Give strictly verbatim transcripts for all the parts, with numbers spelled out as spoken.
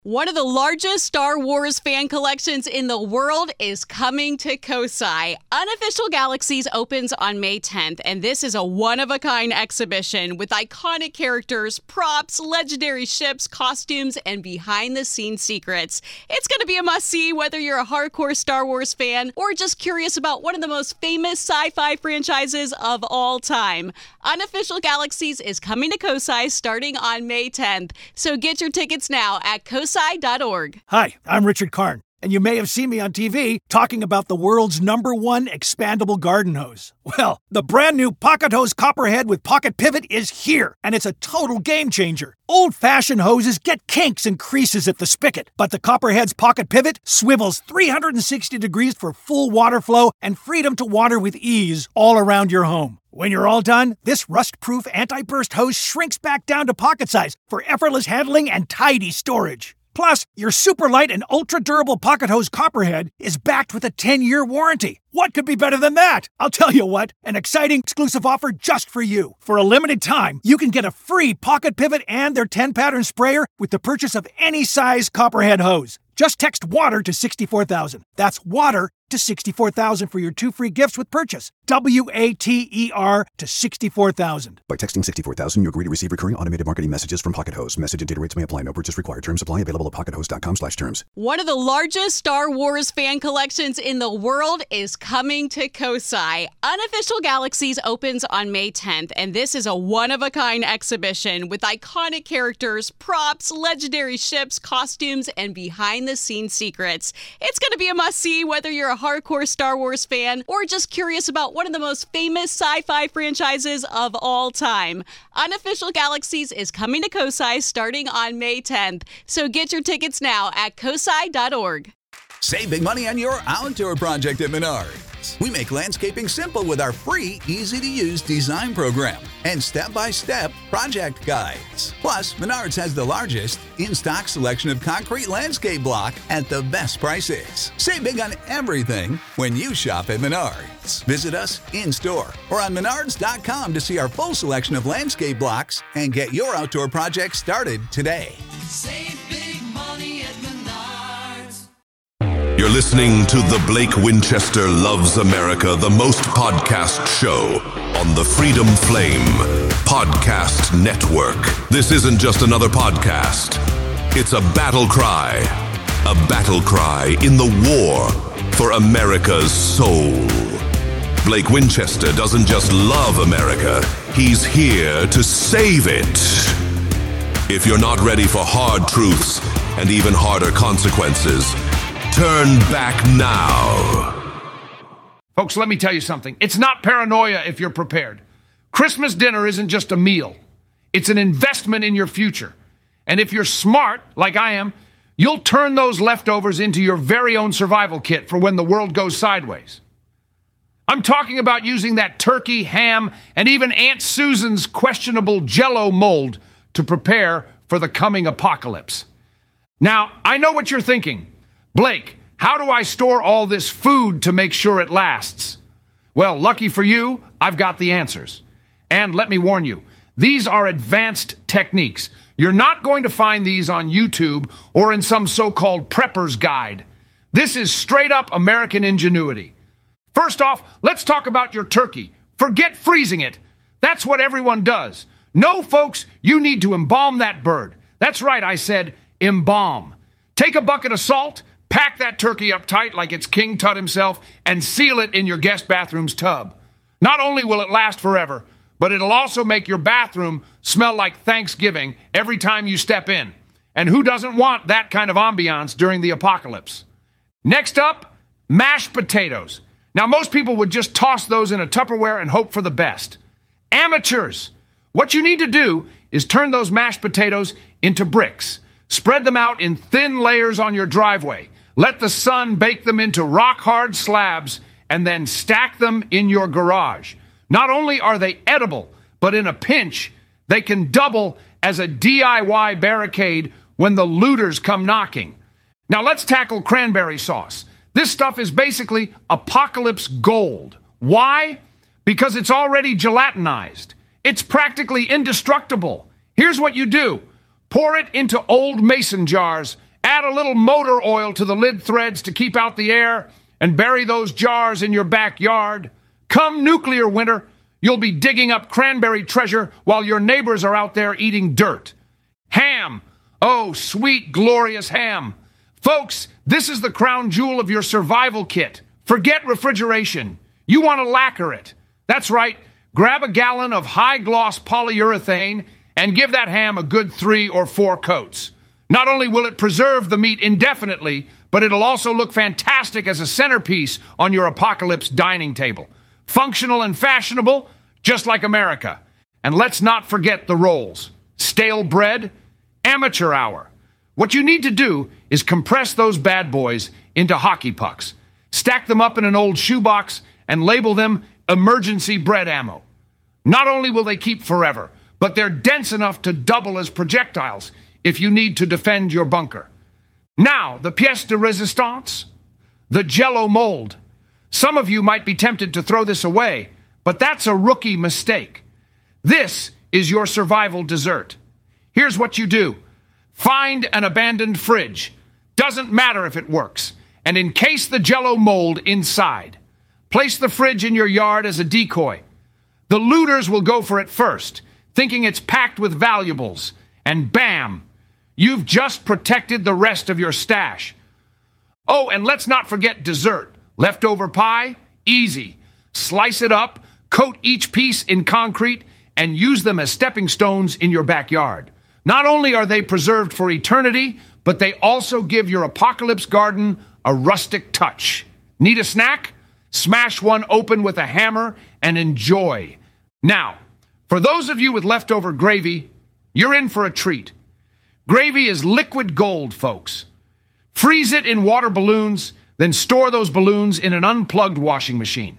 One of the largest Star Wars fan collections in the world is coming to Kosai. Unofficial Galaxies opens on May tenth, and this is a one-of-a-kind exhibition with iconic characters, props, legendary ships, costumes, and behind-the-scenes secrets. It's going to be a must-see whether you're a hardcore Star Wars fan or just curious about one of the most famous sci-fi franchises of all time. Unofficial Galaxies is coming to Kosai starting on May tenth, so get your tickets now at kosai dot org. Hi, I'm Richard Karn, and you may have seen me on T V talking about the world's number one expandable garden hose. Well, the brand new Pocket Hose Copperhead with Pocket Pivot is here, and it's a total game changer. Old-fashioned hoses get kinks and creases at the spigot, but the Copperhead's Pocket Pivot swivels three hundred sixty degrees for full water flow and freedom to water with ease all around your home. When you're all done, this rust-proof anti-burst hose shrinks back down to pocket size for effortless handling and tidy storage. Plus, your super light and ultra-durable Pocket Hose Copperhead is backed with a ten-year warranty. What could be better than that? I'll tell you what, an exciting exclusive offer just for you. For a limited time, you can get a free Pocket Pivot and their ten-pattern sprayer with the purchase of any size Copperhead hose. Just text WATER to sixty-four thousand. That's WATER to sixty-four thousand for your two free gifts with purchase. W A T E R to sixty-four thousand. By texting sixty-four thousand, you agree to receive recurring automated marketing messages from Pocket Hose. Message and data rates may apply. No purchase required. Terms apply. Available at pocket hose dot com slash terms. One of the largest Star Wars fan collections in the world is coming to Kosai. Unofficial Galaxies opens on May tenth, and this is a one-of-a-kind exhibition with iconic characters, props, legendary ships, costumes, and behind-the-scenes secrets. It's going to be a must-see whether you're a hardcore Star Wars fan or just curious about one of the most famous sci-fi franchises of all time. Unofficial Galaxies is coming to Kosai starting on May tenth, so get your tickets now at kosai dot org. Save big money on your outdoor project at Menards. We make landscaping simple with our free, easy-to-use design program and step-by-step project guides. Plus, Menards has the largest in-stock selection of concrete landscape block at the best prices. Save big on everything when you shop at Menards. Visit us in-store or on menards dot com to see our full selection of landscape blocks and get your outdoor project started today. Save big money at Menards. You're listening to the Blake Winchester Loves America, the most podcast show on the Freedom Flame Podcast Network. This isn't just another podcast. It's a battle cry. A battle cry in the war for America's soul. Blake Winchester doesn't just love America. He's here to save it. If you're not ready for hard truths and even harder consequences, turn back now. Folks, let me tell you something. It's not paranoia if you're prepared. Christmas dinner isn't just a meal. It's an investment in your future. And if you're smart, like I am, you'll turn those leftovers into your very own survival kit for when the world goes sideways. I'm talking about using that turkey, ham, and even Aunt Susan's questionable Jell-O mold to prepare for the coming apocalypse. Now, I know what you're thinking. Blake, how do I store all this food to make sure it lasts? Well, lucky for you, I've got the answers. And let me warn you, these are advanced techniques. You're not going to find these on YouTube or in some so-called prepper's guide. This is straight up American ingenuity. First off, let's talk about your turkey. Forget freezing it. That's what everyone does. No, folks, you need to embalm that bird. That's right, I said embalm. Take a bucket of salt, pack that turkey up tight like it's King Tut himself, and seal it in your guest bathroom's tub. Not only will it last forever, but it'll also make your bathroom smell like Thanksgiving every time you step in. And who doesn't want that kind of ambiance during the apocalypse? Next up, mashed potatoes. Now, most people would just toss those in a Tupperware and hope for the best. Amateurs! What you need to do is turn those mashed potatoes into bricks. Spread them out in thin layers on your driveway. Let the sun bake them into rock-hard slabs and then stack them in your garage. Not only are they edible, but in a pinch, they can double as a D I Y barricade when the looters come knocking. Now let's tackle cranberry sauce. This stuff is basically apocalypse gold. Why? Because it's already gelatinized. It's practically indestructible. Here's what you do. Pour it into old mason jars Add a little motor oil to the lid threads to keep out the air, and bury those jars in your backyard. Come nuclear winter, you'll be digging up cranberry treasure while your neighbors are out there eating dirt. Ham. Oh, sweet, glorious ham. Folks, this is the crown jewel of your survival kit. Forget refrigeration. You want to lacquer it. That's right. Grab a gallon of high-gloss polyurethane and give that ham a good three or four coats. Not only will it preserve the meat indefinitely, but it'll also look fantastic as a centerpiece on your apocalypse dining table. Functional and fashionable, just like America. And let's not forget the rolls. Stale bread, amateur hour. What you need to do is compress those bad boys into hockey pucks. Stack them up in an old shoebox and label them emergency bread ammo. Not only will they keep forever, but they're dense enough to double as projectiles if you need to defend your bunker. Now, the pièce de résistance, the Jell-O mold. Some of you might be tempted to throw this away, but that's a rookie mistake. This is your survival dessert. Here's what you do. Find an abandoned fridge. Doesn't matter if it works. And encase the Jell-O mold inside. Place the fridge in your yard as a decoy. The looters will go for it first, thinking it's packed with valuables. And bam! You've just protected the rest of your stash. Oh, and let's not forget dessert. Leftover pie? Easy. Slice it up, coat each piece in concrete, and use them as stepping stones in your backyard. Not only are they preserved for eternity, but they also give your apocalypse garden a rustic touch. Need a snack? Smash one open with a hammer and enjoy. Now, for those of you with leftover gravy, you're in for a treat. Gravy is liquid gold, folks. Freeze it in water balloons, then store those balloons in an unplugged washing machine.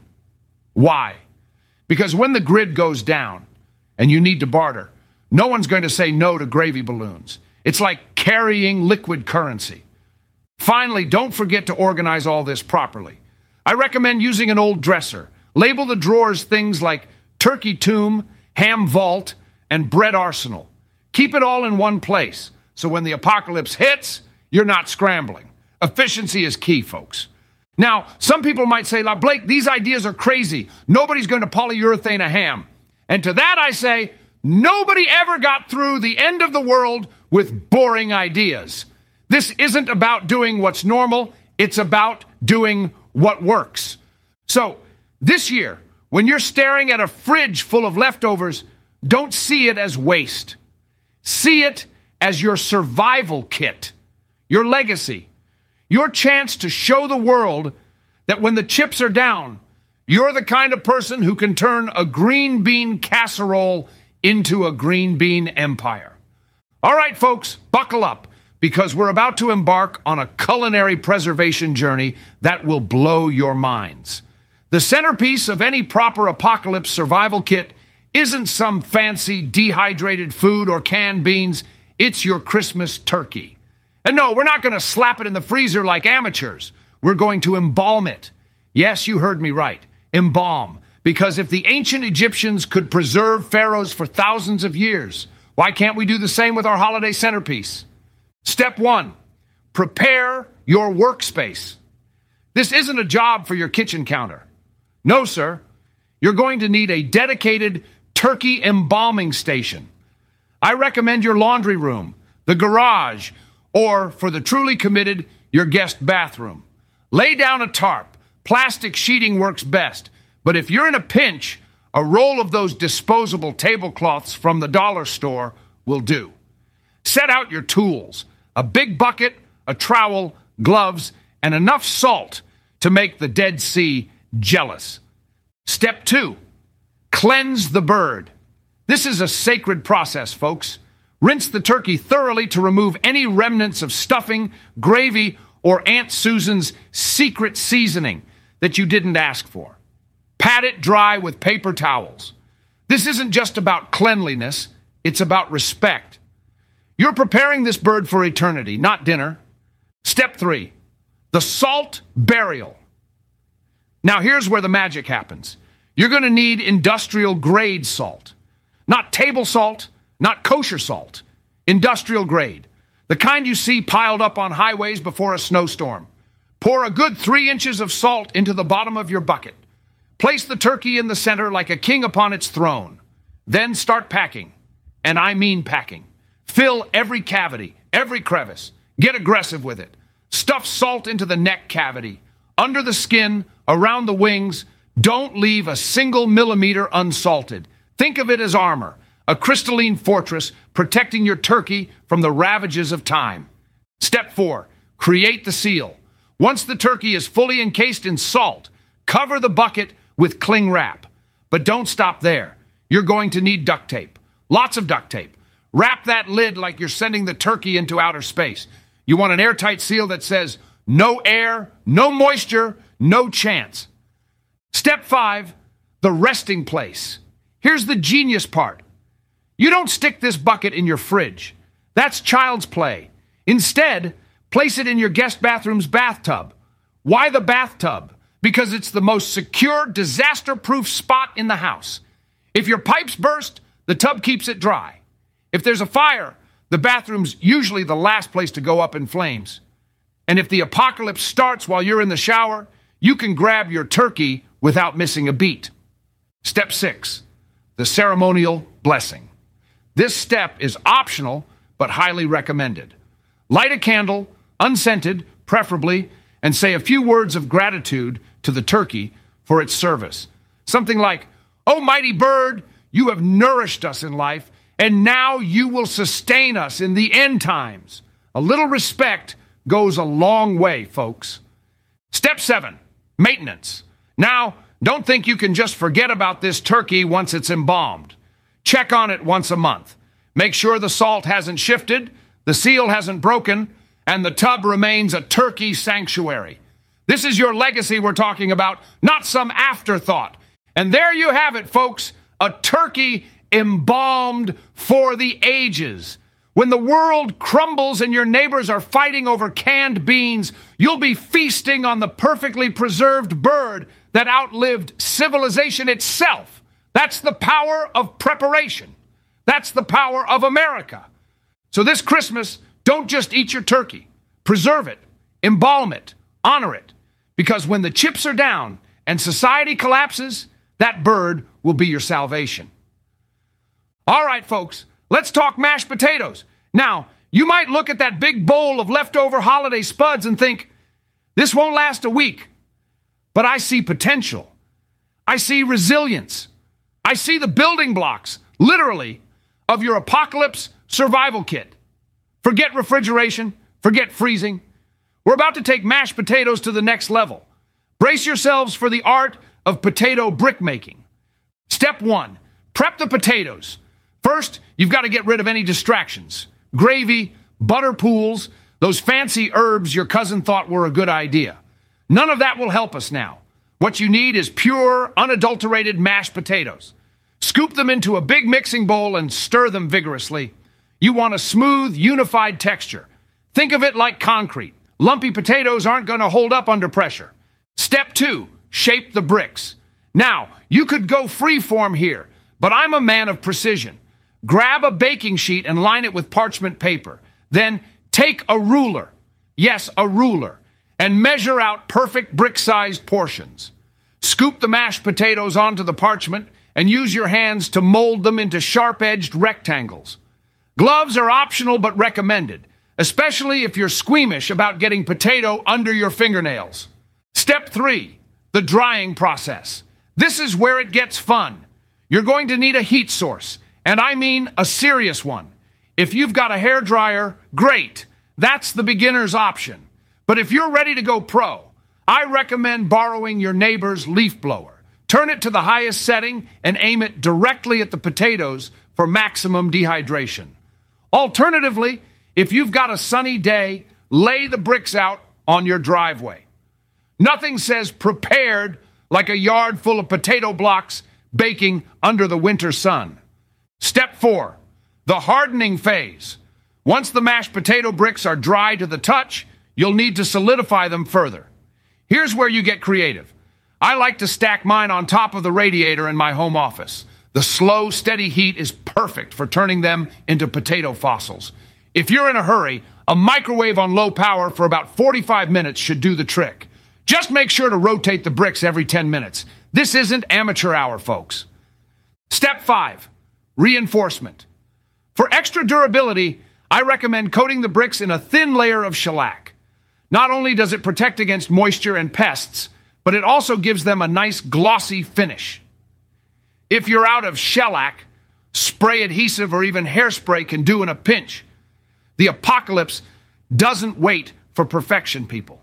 Why? Because when the grid goes down and you need to barter, no one's going to say no to gravy balloons. It's like carrying liquid currency. Finally, don't forget to organize all this properly. I recommend using an old dresser. Label the drawers things like turkey tomb, ham vault, and bread arsenal. Keep it all in one place, so when the apocalypse hits, you're not scrambling. Efficiency is key, folks. Now, some people might say, "La Blake, these ideas are crazy. Nobody's going to polyurethane a ham." And to that I say, nobody ever got through the end of the world with boring ideas. This isn't about doing what's normal. It's about doing what works. So, this year, when you're staring at a fridge full of leftovers, don't see it as waste. See it as your survival kit, your legacy, your chance to show the world that when the chips are down, you're the kind of person who can turn a green bean casserole into a green bean empire. All right, folks, buckle up, because we're about to embark on a culinary preservation journey that will blow your minds. The centerpiece of any proper apocalypse survival kit isn't some fancy dehydrated food or canned beans. It's your Christmas turkey. And no, we're not going to slap it in the freezer like amateurs. We're going to embalm it. Yes, you heard me right. Embalm. Because if the ancient Egyptians could preserve pharaohs for thousands of years, why can't we do the same with our holiday centerpiece? Step one, prepare your workspace. This isn't a job for your kitchen counter. No, sir. You're going to need a dedicated turkey embalming station. I recommend your laundry room, the garage, or, for the truly committed, your guest bathroom. Lay down a tarp. Plastic sheeting works best. But if you're in a pinch, a roll of those disposable tablecloths from the dollar store will do. Set out your tools, a big bucket, a trowel, gloves, and enough salt to make the Dead Sea jealous. Step two, cleanse the bird. This is a sacred process, folks. Rinse the turkey thoroughly to remove any remnants of stuffing, gravy, or Aunt Susan's secret seasoning that you didn't ask for. Pat it dry with paper towels. This isn't just about cleanliness, it's about respect. You're preparing this bird for eternity, not dinner. Step three, the salt burial. Now here's where the magic happens. You're going to need industrial grade salt. Not table salt, not kosher salt. Industrial grade. the kind you see piled up on highways before a snowstorm. Pour a good three inches of salt into the bottom of your bucket. Place the turkey in the center like a king upon its throne. Then start packing, and I mean packing. Fill every cavity, every crevice. Get aggressive with it. Stuff salt into the neck cavity, under the skin, around the wings. Don't leave a single millimeter unsalted. Think of it as armor, a crystalline fortress protecting your turkey from the ravages of time. Step four, create the seal. Once the turkey is fully encased in salt, cover the bucket with cling wrap. But don't stop there. You're going to need duct tape. Lots of duct tape. Wrap that lid like you're sending the turkey into outer space. You want an airtight seal that says, no air, no moisture, no chance. Step five, the resting place. Here's the genius part. You don't stick this bucket in your fridge. That's child's play. Instead, place it in your guest bathroom's bathtub. Why the bathtub? Because it's the most secure, disaster-proof spot in the house. If your pipes burst, the tub keeps it dry. If there's a fire, the bathroom's usually the last place to go up in flames. And if the apocalypse starts while you're in the shower, you can grab your turkey without missing a beat. Step six, the ceremonial blessing. This step is optional, but highly recommended. Light a candle, unscented, preferably, and say a few words of gratitude to the turkey for its service. Something like, "Oh, mighty bird, you have nourished us in life, and now you will sustain us in the end times." A little respect goes a long way, folks. Step seven, maintenance. Now, don't think you can just forget about this turkey once it's embalmed. Check on it once a month. Make sure the salt hasn't shifted, the seal hasn't broken, and the tub remains a turkey sanctuary. This is your legacy we're talking about, not some afterthought. And there you have it, folks, a turkey embalmed for the ages. When the world crumbles and your neighbors are fighting over canned beans, you'll be feasting on the perfectly preserved bird that outlived civilization itself. That's the power of preparation. That's the power of America. So this Christmas, don't just eat your turkey. Preserve it, embalm it, honor it. Because when the chips are down and society collapses, that bird will be your salvation. All right, folks, let's talk mashed potatoes. Now, you might look at that big bowl of leftover holiday spuds and think, this won't last a week. But I see potential. I see resilience. I see the building blocks, literally, of your apocalypse survival kit. Forget refrigeration. Forget freezing. We're about to take mashed potatoes to the next level. Brace yourselves for the art of potato brick making. Step one, prep the potatoes. First, you've got to get rid of any distractions. Gravy, butter pools, those fancy herbs your cousin thought were a good idea. None of that will help us now. What you need is pure, unadulterated mashed potatoes. Scoop them into a big mixing bowl and stir them vigorously. You want a smooth, unified texture. Think of it like concrete. Lumpy potatoes aren't going to hold up under pressure. Step two, shape the bricks. Now, you could go freeform here, but I'm a man of precision. Grab a baking sheet and line it with parchment paper. Then take a ruler, yes, a ruler, and measure out perfect brick-sized portions. Scoop the mashed potatoes onto the parchment and use your hands to mold them into sharp-edged rectangles. Gloves are optional but recommended, especially if you're squeamish about getting potato under your fingernails. Step three, the drying process. This is where it gets fun. You're going to need a heat source, and I mean a serious one. If you've got a hairdryer, great. That's the beginner's option. But if you're ready to go pro, I recommend borrowing your neighbor's leaf blower. Turn it to the highest setting and aim it directly at the potatoes for maximum dehydration. Alternatively, if you've got a sunny day, lay the bricks out on your driveway. Nothing says prepared like a yard full of potato blocks baking under the winter sun. Step four, the hardening phase. Once the mashed potato bricks are dry to the touch, you'll need to solidify them further. Here's where you get creative. I like to stack mine on top of the radiator in my home office. The slow, steady heat is perfect for turning them into potato fossils. If you're in a hurry, A microwave on low power for about forty-five minutes should do the trick. Just make sure to rotate the bricks every ten minutes. This isn't amateur hour, folks. Step five, reinforcement. For extra durability, I recommend coating the bricks in a thin layer of shellac. Not only does it protect against moisture and pests, but it also gives them a nice glossy finish. If you're out of shellac, spray adhesive or even hairspray can do in a pinch. The apocalypse doesn't wait for perfection, people.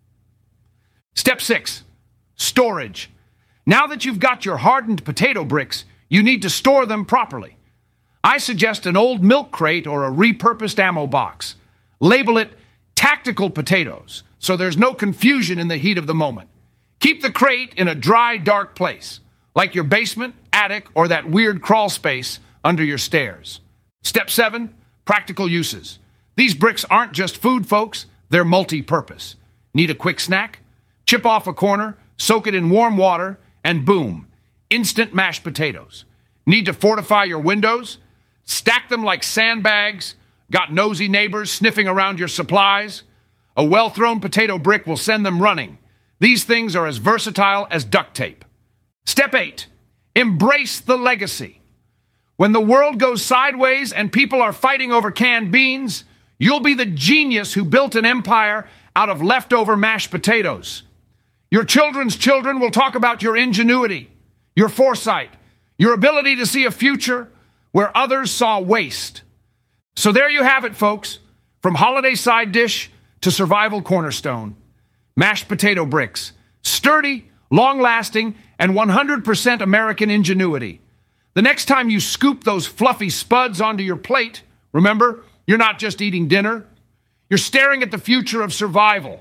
Step six, storage. Now that you've got your hardened potato bricks, you need to store them properly. I suggest an old milk crate or a repurposed ammo box. Label it tactical potatoes, so there's no confusion in the heat of the moment. Keep the crate in a dry, dark place, like your basement, attic, or that weird crawl space under your stairs. Step seven, practical uses. These bricks aren't just food, folks. They're multi-purpose. Need a quick snack? Chip off a corner, soak it in warm water, and boom, instant mashed potatoes. Need to fortify your windows? Stack them like sandbags? Got nosy neighbors sniffing around your supplies? A well-thrown potato brick will send them running. These things are as versatile as duct tape. Step eight, embrace the legacy. When the world goes sideways and people are fighting over canned beans, you'll be the genius who built an empire out of leftover mashed potatoes. Your children's children will talk about your ingenuity, your foresight, your ability to see a future where others saw waste. So there you have it, folks. From holiday side dish to survival cornerstone. Mashed potato bricks. Sturdy, long-lasting, and one hundred percent American ingenuity. The next time you scoop those fluffy spuds onto your plate, remember, you're not just eating dinner. You're staring at the future of survival.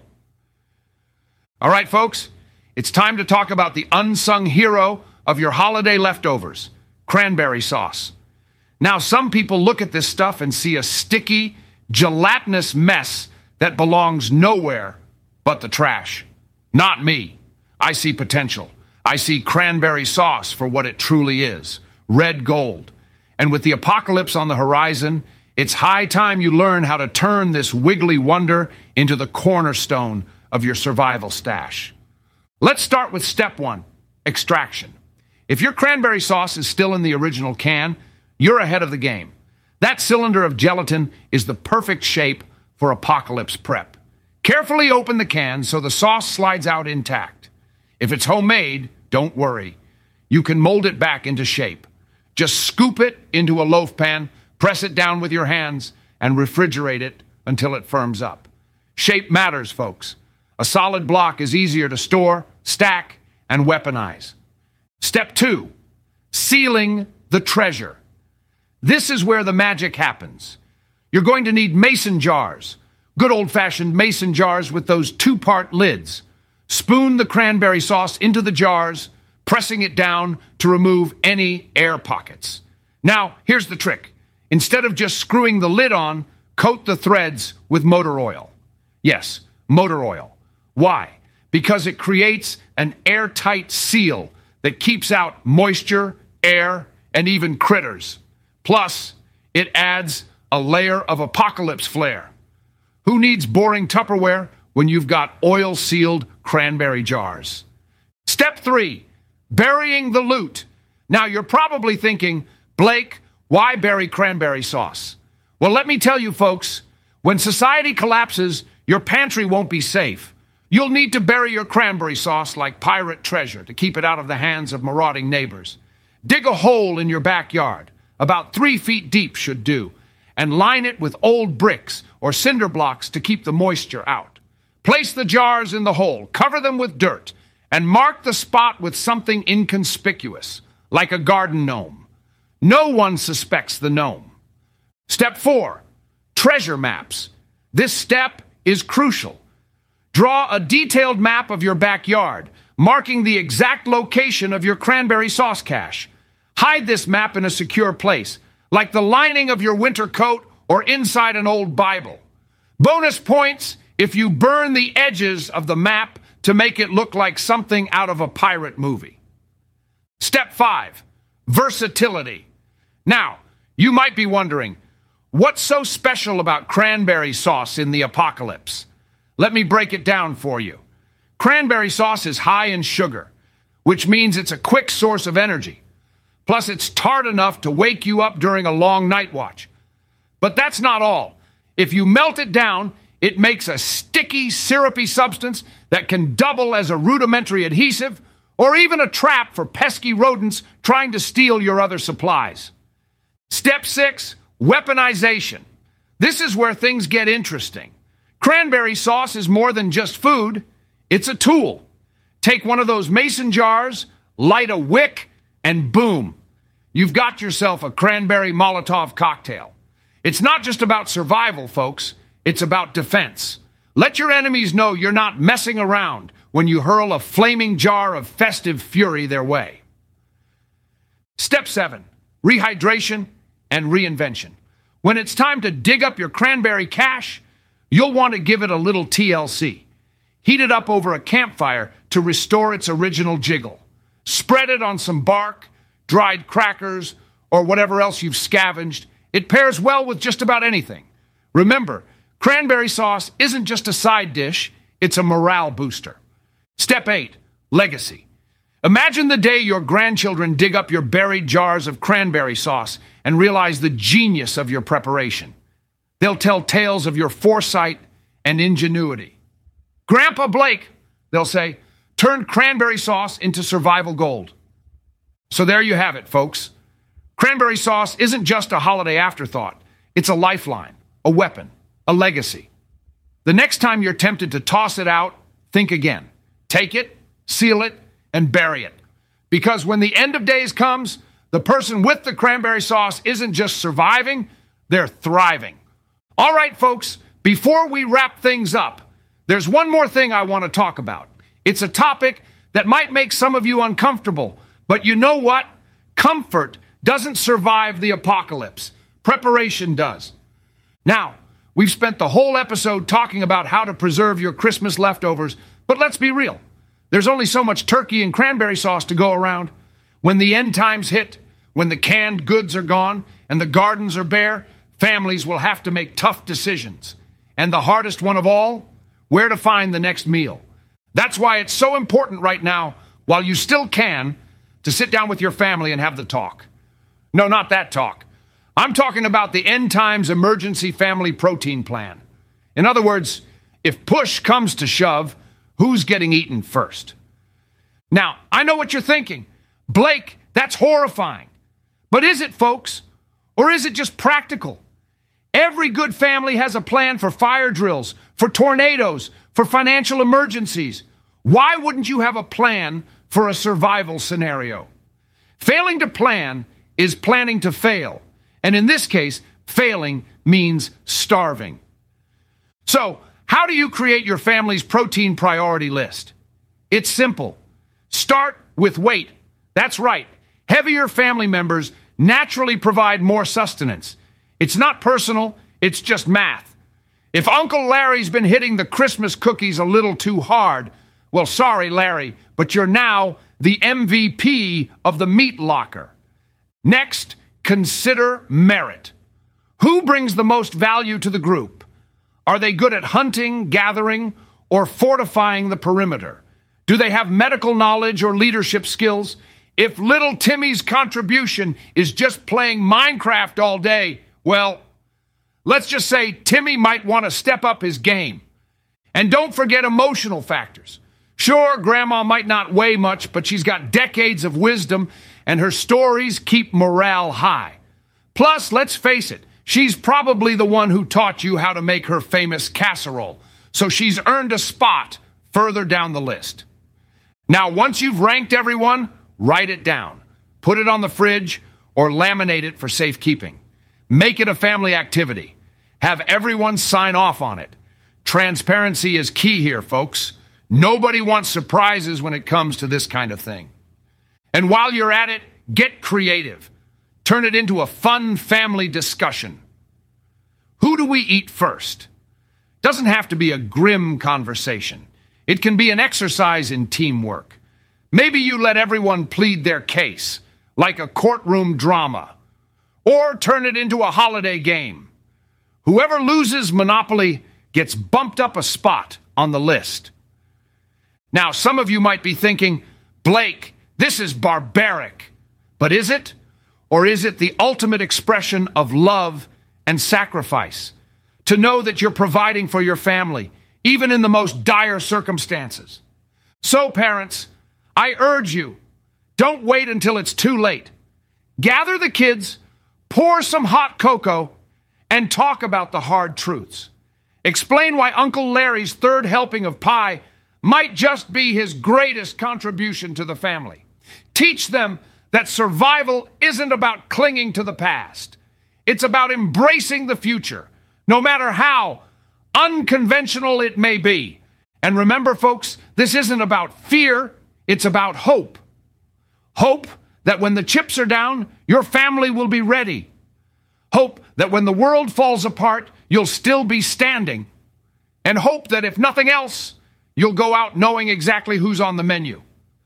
All right, folks, it's time to talk about the unsung hero of your holiday leftovers, cranberry sauce. Now, some people look at this stuff and see a sticky, gelatinous mess that belongs nowhere but the trash. Not me. I see potential. I see cranberry sauce for what it truly is, red gold. And with the apocalypse on the horizon, it's high time you learn how to turn this wiggly wonder into the cornerstone of your survival stash. Let's start with step one, extraction. If your cranberry sauce is still in the original can, you're ahead of the game. That cylinder of gelatin is the perfect shape for apocalypse prep. Carefully open the can so the sauce slides out intact. If it's homemade, don't worry. You can mold it back into shape. Just scoop it into a loaf pan, press it down with your hands, and refrigerate it until it firms up. Shape matters, folks. A solid block is easier to store, stack, and weaponize. Step two, sealing the treasure. This is where the magic happens. You're going to need mason jars, good old-fashioned mason jars with those two-part lids. Spoon the cranberry sauce into the jars, pressing it down to remove any air pockets. Now, here's the trick. Instead of just screwing the lid on, coat the threads with motor oil. Yes, motor oil. Why? Because it creates an airtight seal that keeps out moisture, air, and even critters. Plus, it adds a layer of apocalypse flair. Who needs boring Tupperware when you've got oil-sealed cranberry jars? Step three, burying the loot. Now, you're probably thinking, Blake, why bury cranberry sauce? Well, let me tell you, folks, when society collapses, your pantry won't be safe. You'll need to bury your cranberry sauce like pirate treasure to keep it out of the hands of marauding neighbors. Dig a hole in your backyard, about three feet deep should do, and line it with old bricks or cinder blocks to keep the moisture out. Place the jars in the hole, cover them with dirt, and mark the spot with something inconspicuous, like a garden gnome. No one suspects the gnome. Step four, treasure maps. This step is crucial. Draw a detailed map of your backyard, marking the exact location of your cranberry sauce cache. Hide this map in a secure place, like the lining of your winter coat or inside an old Bible. Bonus points if you burn the edges of the map to make it look like something out of a pirate movie. Step five, versatility. Now, you might be wondering, What's so special about cranberry sauce in the apocalypse? Let me break it down for you. Cranberry sauce is high in sugar, which means it's a quick source of energy. Plus, it's tart enough to wake you up during a long night watch. But that's not all. If you melt it down, it makes a sticky, syrupy substance that can double as a rudimentary adhesive or even a trap for pesky rodents trying to steal your other supplies. Step six, weaponization. This is where things get interesting. Cranberry sauce is more than just food. It's a tool. Take one of those mason jars, light a wick, and boom, you've got yourself a cranberry Molotov cocktail. It's not just about survival, folks. It's about defense. Let your enemies know you're not messing around when you hurl a flaming jar of festive fury their way. Step seven, rehydration and reinvention. When it's time to dig up your cranberry cache, you'll want to give it a little T L C. Heat it up over a campfire to restore its original jiggle. Spread it on some bark, dried crackers, or whatever else you've scavenged. It pairs well with just about anything. Remember, cranberry sauce isn't just a side dish, it's a morale booster. Step eight, legacy. Imagine the day your grandchildren dig up your buried jars of cranberry sauce and realize the genius of your preparation. They'll tell tales of your foresight and ingenuity. Grandpa Blake, they'll say, turned cranberry sauce into survival gold. So there you have it, folks. Cranberry sauce isn't just a holiday afterthought. It's a lifeline, a weapon, a legacy. The next time you're tempted to toss it out, think again. Take it, seal it, and bury it. Because when the end of days comes, the person with the cranberry sauce isn't just surviving, they're thriving. All right, folks, before we wrap things up, there's one more thing I want to talk about. It's a topic that might make some of you uncomfortable, but you know what? Comfort doesn't survive the apocalypse. Preparation does. Now, we've spent the whole episode talking about how to preserve your Christmas leftovers, but let's be real. There's only so much turkey and cranberry sauce to go around. When the end times hit, when the canned goods are gone and the gardens are bare, families will have to make tough decisions. And the hardest one of all, where to find the next meal. That's why it's so important right now, while you still can, to sit down with your family and have the talk. No, not that talk. I'm talking about the End Times Emergency Family Protein Plan. In other words, if push comes to shove, who's getting eaten first? Now, I know what you're thinking. Blake, that's horrifying. But is it, folks? Or is it just practical? Every good family has a plan for fire drills, for tornadoes, for financial emergencies. Why wouldn't you have a plan for a survival scenario? Failing to plan is planning to fail. And in this case, failing means starving. So, how do you create your family's protein priority list? It's simple. Start with weight. That's right. Heavier family members naturally provide more sustenance. It's not personal, it's just math. If Uncle Larry's been hitting the Christmas cookies a little too hard, well, sorry, Larry, but you're now the M V P of the meat locker. Next, consider merit. Who brings the most value to the group? Are they good at hunting, gathering, or fortifying the perimeter? Do they have medical knowledge or leadership skills? If little Timmy's contribution is just playing Minecraft all day, well, let's just say Timmy might want to step up his game. And don't forget emotional factors. Sure, Grandma might not weigh much, but she's got decades of wisdom, and her stories keep morale high. Plus, let's face it, she's probably the one who taught you how to make her famous casserole, so she's earned a spot further down the list. Now, once you've ranked everyone, write it down. Put it on the fridge or laminate it for safekeeping. Make it a family activity. Have everyone sign off on it. Transparency is key here, folks. Nobody wants surprises when it comes to this kind of thing. And while you're at it, get creative. Turn it into a fun family discussion. Who do we eat first? Doesn't have to be a grim conversation. It can be an exercise in teamwork. Maybe you let everyone plead their case, like a courtroom drama. Or turn it into a holiday game. Whoever loses Monopoly gets bumped up a spot on the list. Now, some of you might be thinking, Blake, this is barbaric. But is it? Or is it the ultimate expression of love and sacrifice? To know that you're providing for your family, even in the most dire circumstances. So, parents, I urge you, don't wait until it's too late. Gather the kids, pour some hot cocoa, and talk about the hard truths. Explain why Uncle Larry's third helping of pie might just be his greatest contribution to the family. Teach them that survival isn't about clinging to the past. It's about embracing the future, no matter how unconventional it may be. And remember, folks, this isn't about fear, it's about hope. Hope that when the chips are down, your family will be ready. Hope that when the world falls apart, you'll still be standing. And hope that if nothing else, you'll go out knowing exactly who's on the menu.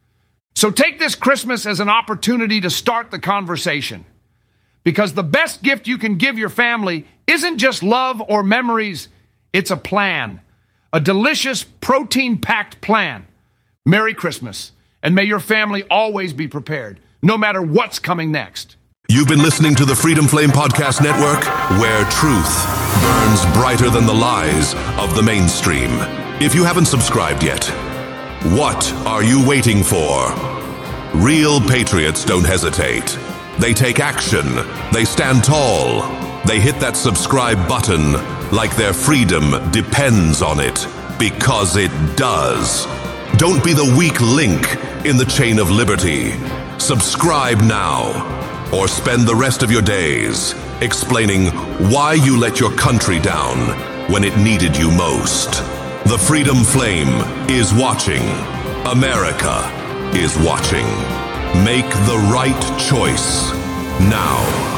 So take this Christmas as an opportunity to start the conversation. Because the best gift you can give your family isn't just love or memories, it's a plan. A delicious, protein-packed plan. Merry Christmas, and may your family always be prepared, no matter what's coming next. You've been listening to the Freedom Flame Podcast Network, where truth burns brighter than the lies of the mainstream. If you haven't subscribed yet, what are you waiting for? Real patriots don't hesitate. They take action. They stand tall. They hit that subscribe button like their freedom depends on it, because it does. Don't be the weak link in the chain of liberty. Subscribe now. Or spend the rest of your days explaining why you let your country down when it needed you most. The Freedom Flame is watching. America is watching. Make the right choice now.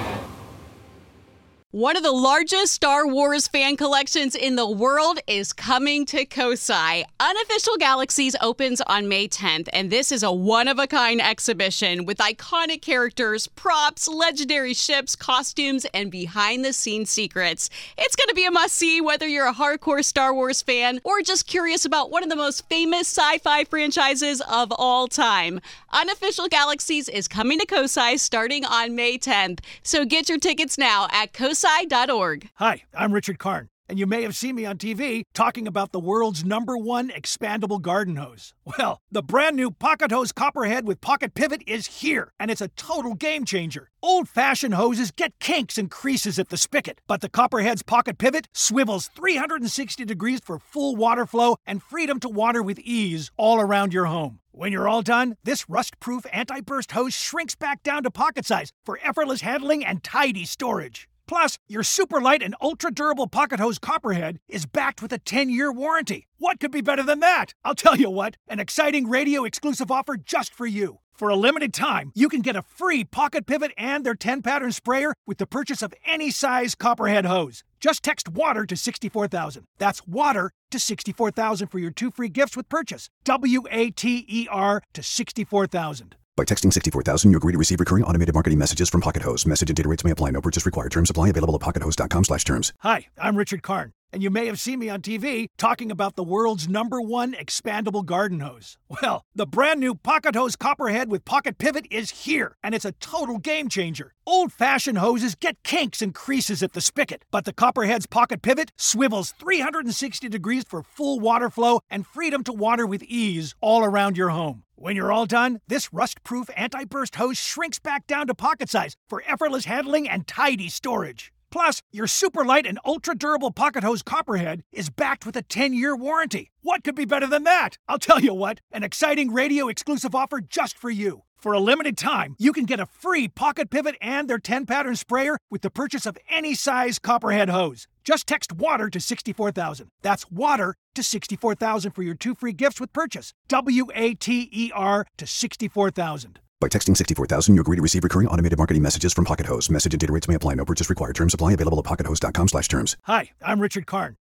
One of the largest Star Wars fan collections in the world is coming to Kosai. Unofficial Galaxies opens on May tenth, and this is a one-of-a-kind exhibition with iconic characters, props, legendary ships, costumes, and behind-the-scenes secrets. It's going to be a must-see whether you're a hardcore Star Wars fan or just curious about one of the most famous sci-fi franchises of all time. Unofficial Galaxies is coming to Kosai starting on May tenth, so get your tickets now at kosai dot org. Hi, I'm Richard Karn, and you may have seen me on T V talking about the world's number one expandable garden hose. Well, the brand new Pocket Hose Copperhead with Pocket Pivot is here, and it's a total game changer. Old-fashioned hoses get kinks and creases at the spigot, but the Copperhead's Pocket Pivot swivels three hundred sixty degrees for full water flow and freedom to water with ease all around your home. When you're all done, this rust-proof anti-burst hose shrinks back down to pocket size for effortless handling and tidy storage. Plus, your super light and ultra-durable Pocket Hose Copperhead is backed with a ten-year warranty. What could be better than that? I'll tell you what, an exciting radio-exclusive offer just for you. For a limited time, you can get a free Pocket Pivot and their ten-pattern sprayer with the purchase of any size Copperhead hose. Just text WATER to sixty-four thousand. That's WATER to sixty-four thousand for your two free gifts with purchase. W A T E R to sixty-four thousand. By texting sixty-four thousand, you agree to receive recurring automated marketing messages from Pocket Hose. Message and data rates may apply. No purchase required. Terms apply. Available at pocket hose dot com slash terms. Hi, I'm Richard Karn, and you may have seen me on T V talking about the world's number one expandable garden hose. Well, the brand new Pocket Hose Copperhead with Pocket Pivot is here, and it's a total game changer. Old-fashioned hoses get kinks and creases at the spigot, but the Copperhead's Pocket Pivot swivels three hundred sixty degrees for full water flow and freedom to water with ease all around your home. When you're all done, this rust-proof anti-burst hose shrinks back down to pocket size for effortless handling and tidy storage. Plus, your super light and ultra-durable Pocket Hose Copperhead is backed with a ten-year warranty. What could be better than that? I'll tell you what, an exciting radio-exclusive offer just for you. For a limited time, you can get a free Pocket Pivot and their ten-pattern sprayer with the purchase of any size Copperhead hose. Just text WATER to sixty-four thousand. That's WATER to sixty-four thousand for your two free gifts with purchase. W A T E R to sixty-four thousand. By texting sixty-four thousand, you agree to receive recurring automated marketing messages from Pocket Hose. Message and data rates may apply. No purchase required. Terms apply. Available at pocket hose dot com slash terms. Hi, I'm Richard Karn,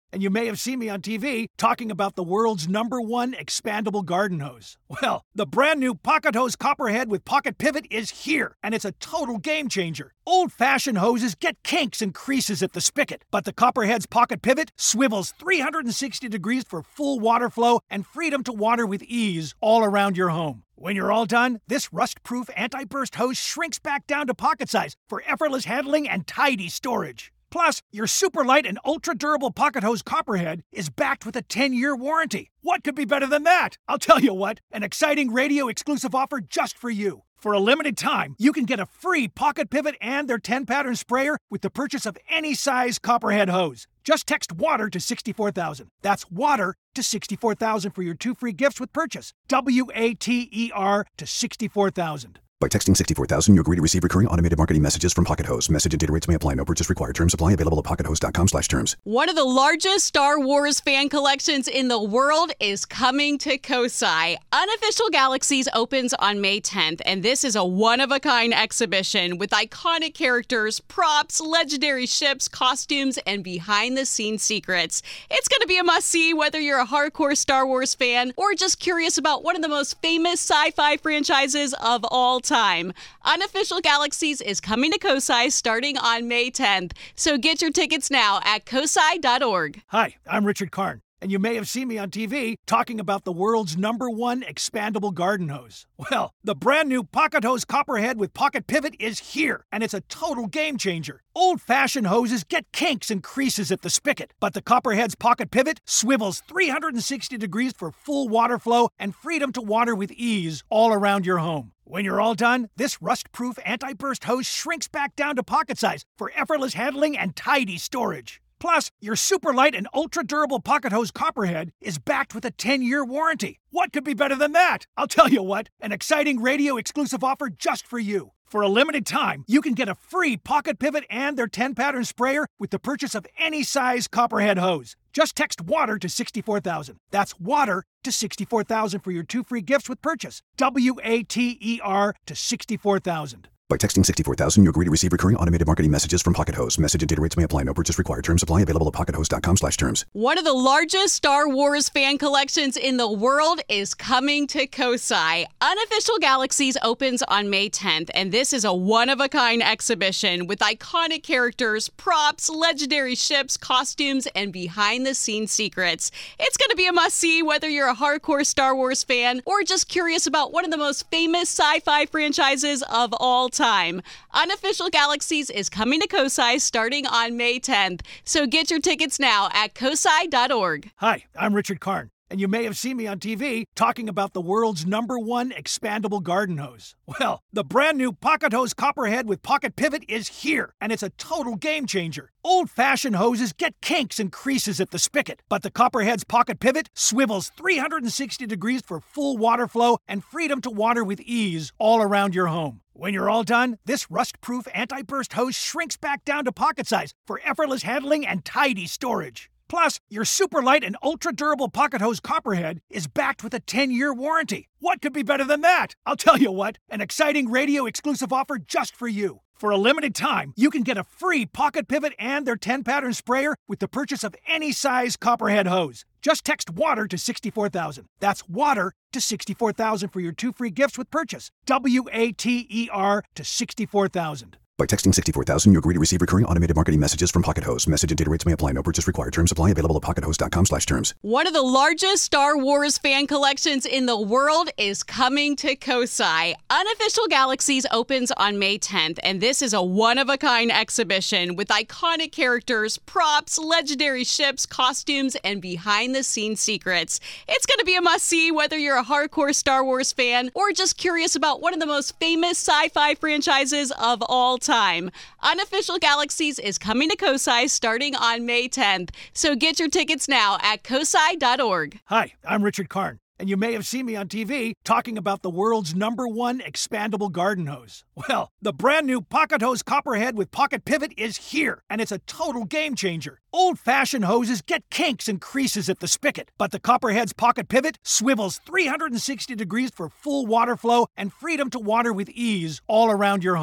and you may have seen me on T V talking about the world's number one expandable garden hose. Well, the brand new Pocket Hose Copperhead with Pocket Pivot is here, and it's a total game changer. Old-fashioned hoses get kinks and creases at the spigot, but the Copperhead's Pocket Pivot swivels three hundred sixty degrees for full water flow and freedom to water with ease all around your home. When you're all done, this rust-proof anti-burst hose shrinks back down to pocket size for effortless handling and tidy storage. Plus, your super light and ultra-durable Pocket Hose Copperhead is backed with a ten-year warranty. What could be better than that? I'll tell you what, an exciting radio-exclusive offer just for you. For a limited time, you can get a free Pocket Pivot and their ten-pattern sprayer with the purchase of any size Copperhead hose. Just text WATER to sixty-four thousand. That's WATER to sixty-four thousand for your two free gifts with purchase. W A T E R to sixty-four thousand. By texting sixty-four thousand, you agree to receive recurring automated marketing messages from Pocket Hose. Message and data rates may apply. No purchase required. Terms apply. Available at pockethose.com slash terms. One of the largest Star Wars fan collections in the world is coming to Kosai. Unofficial Galaxies opens on May tenth, and this is a one-of-a-kind exhibition with iconic characters, props, legendary ships, costumes, and behind-the-scenes secrets. It's going to be a must-see whether you're a hardcore Star Wars fan or just curious about one of the most famous sci-fi franchises of all time. Time. Unofficial Galaxies is coming to Kosai starting on May tenth, so get your tickets now at kosai dot org. Hi, I'm Richard Karn, and you may have seen me on T V talking about the world's number one expandable garden hose. Well, the brand new Pocket Hose Copperhead with Pocket Pivot is here, and it's a total game changer. Old-fashioned hoses get kinks and creases at the spigot, but the Copperhead's Pocket Pivot swivels three hundred sixty degrees for full water flow and freedom to water with ease all around your home. When you're all done, this rust-proof anti-burst hose shrinks back down to pocket size for effortless handling and tidy storage. Plus, your super light and ultra-durable Pocket Hose Copperhead is backed with a ten-year warranty. What could be better than that? I'll tell you what, an exciting radio-exclusive offer just for you. For a limited time, you can get a free Pocket Pivot and their ten-pattern sprayer with the purchase of any size Copperhead hose. Just text WATER to sixty-four thousand. That's WATER to sixty-four thousand for your two free gifts with purchase. W A T E R to sixty-four thousand. By texting sixty-four thousand, you agree to receive recurring automated marketing messages from Pocket Hose. Message and data rates may apply. No purchase required. Terms apply. Available at pockethose.com slash terms. One of the largest Star Wars fan collections in the world is coming to Kosai. Unofficial Galaxies opens on May tenth, and this is a one-of-a-kind exhibition with iconic characters, props, legendary ships, costumes, and behind-the-scenes secrets. It's going to be a must-see whether you're a hardcore Star Wars fan or just curious about one of the most famous sci-fi franchises of all time. Time. Unofficial Galaxies is coming to Kosai starting on May tenth, so get your tickets now at kosai dot org. Hi, I'm Richard Karn, and you may have seen me on T V talking about the world's number one expandable garden hose. Well, the brand new Pocket Hose Copperhead with Pocket Pivot is here, and it's a total game changer. Old-fashioned hoses get kinks and creases at the spigot, but the Copperhead's Pocket Pivot swivels three hundred sixty degrees for full water flow and freedom to water with ease all around your home. When you're all done, this rust-proof anti-burst hose shrinks back down to pocket size for effortless handling and tidy storage. Plus, your super light and ultra-durable Pocket Hose Copperhead is backed with a ten-year warranty. What could be better than that? I'll tell you what, an exciting radio-exclusive offer just for you. For a limited time, you can get a free Pocket Pivot and their ten-pattern sprayer with the purchase of any size Copperhead hose. Just text WATER to sixty-four thousand. That's WATER to sixty-four thousand for your two free gifts with purchase. W A T E R to sixty-four thousand. By texting sixty-four thousand, you agree to receive recurring automated marketing messages from Pocket Hose. Message and data rates may apply. No purchase required. Terms apply. Available at pockethose.com slash terms. One of the largest Star Wars fan collections in the world is coming to Kosai. Unofficial Galaxies opens on May tenth, and this is a one-of-a-kind exhibition with iconic characters, props, legendary ships, costumes, and behind-the-scenes secrets. It's going to be a must-see whether you're a hardcore Star Wars fan or just curious about one of the most famous sci-fi franchises of all time. Time. Unofficial Galaxies is coming to Kosai starting on May tenth, so get your tickets now at kosai dot org. Hi, I'm Richard Karn, and you may have seen me on T V talking about the world's number one expandable garden hose. Well, the brand new Pocket Hose Copperhead with Pocket Pivot is here, and it's a total game changer. Old-fashioned hoses get kinks and creases at the spigot, but the Copperhead's Pocket Pivot swivels three hundred sixty degrees for full water flow and freedom to water with ease all around your home.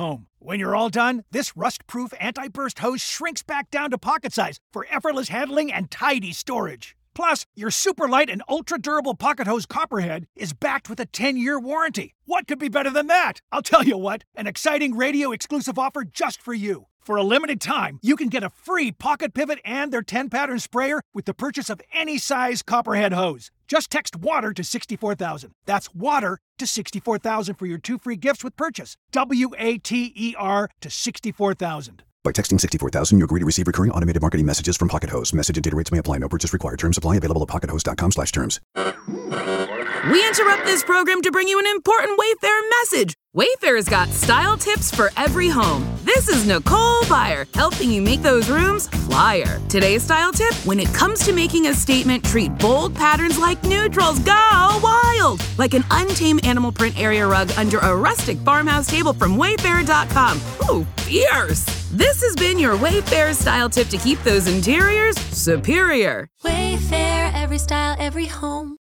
When you're all done, this rust-proof anti-burst hose shrinks back down to pocket size for effortless handling and tidy storage. Plus, your super light and ultra-durable pocket hose Copperhead is backed with a ten-year warranty. What could be better than that? I'll tell you what, an exciting radio-exclusive offer just for you. For a limited time, you can get a free Pocket Pivot and their ten-pattern sprayer with the purchase of any size Copperhead hose. Just text WATER to sixty-four thousand. That's WATER to sixty-four thousand for your two free gifts with purchase. W A T E R to sixty-four thousand. By texting sixty-four thousand, you agree to receive recurring automated marketing messages from Pocket Hose. Message and data rates may apply. No purchase required. Terms apply. Available at pockethose.com slash terms. We interrupt this program to bring you an important Wayfair message. Wayfair's got style tips for every home. This is Nicole Byer, helping you make those rooms flyer. Today's style tip: when it comes to making a statement, treat bold patterns like neutrals. Go wild! Like an untamed animal print area rug under a rustic farmhouse table from wayfair dot com. Ooh, fierce! This has been your Wayfair style tip to keep those interiors superior. Wayfair, every style, every home.